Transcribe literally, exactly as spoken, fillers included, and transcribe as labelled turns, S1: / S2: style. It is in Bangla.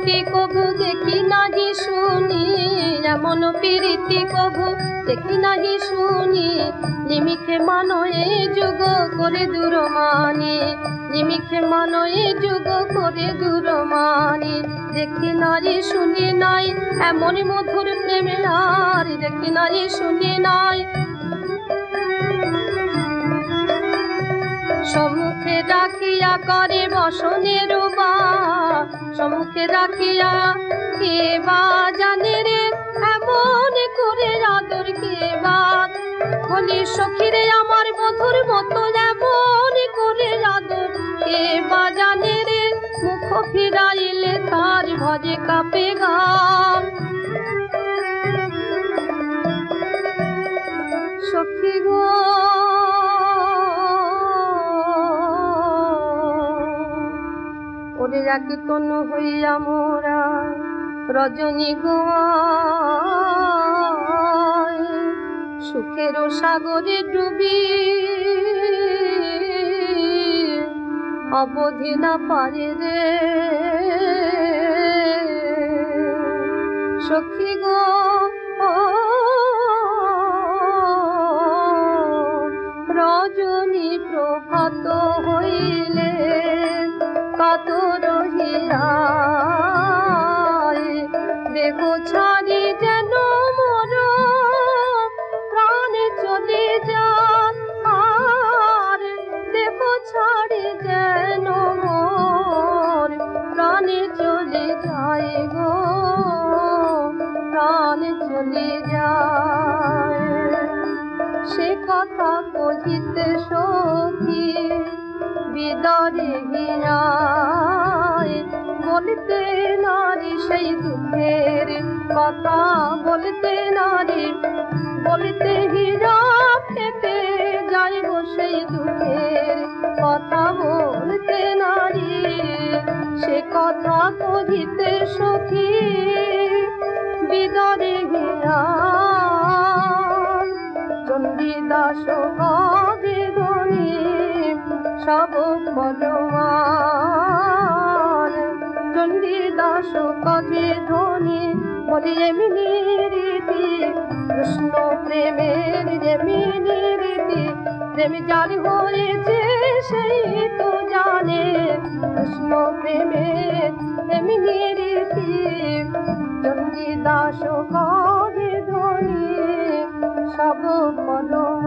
S1: প্রীতি কভু দেখি নাহি শুনি, এমন প্রীতি কভু দেখি নাহি শুনি। নিমিখে মানয়ে যুগ করে দূরমানি, নিমিখে মানয়ে যুগ করে দূরমানি। দেখি নাহি শুনি নাই এমন মধুর প্রেমে আর, দেখি নাহি শুনি নাই। সম্মুখে রাখিয়া করে বসনের বা, সম্মুখে রাখিয়া কে বা জানে রে এমন করে আদর কে বা। বলি সখীরে আমার বধুর মতো এমন করে আদর কে বা জানে রে। মুখ ফিরাইলে তার ভজে কাঁপে গাম। সখী গো ওরে এক তনু হইয়া মোরা রজনী গোয়ায়, সুখের সাগরে ডুবি অবধি না পারে রে। সখী গো রজনী প্রভাত হইলে কাতর হিয়ায়, দেহ ছাড়ি যেন মোর প্রাণে চলে যায়। আর দেহ ছাড়ি যেন মোর প্রাণে চলে যায় গো, প্রাণে চলে যায়। সে কথা কহিতে সখী বিদরে গিয়ায়, বলতে নারী সেই দুঃখের কথা, বলতে নারী বলতে হীরা ফেটে যাইব সেই দুঃখের কথা, বলতে নারী সে কথা কহিতে সখী বিদরে গিয়ায়। চণ্ডীদাস কাজে ধনী সব বলবান, চণ্ডীদাস কাজে ধনী বলি এমনি রীতি। কৃষ্ণ প্রেমের যেমিনি রীতি, প্রেম যার হয়েছে সেই তো জানে। কৃষ্ণ প্রেমের এমনি রীতি, চণ্ডীদাস কাজে ধনী সব বলবান।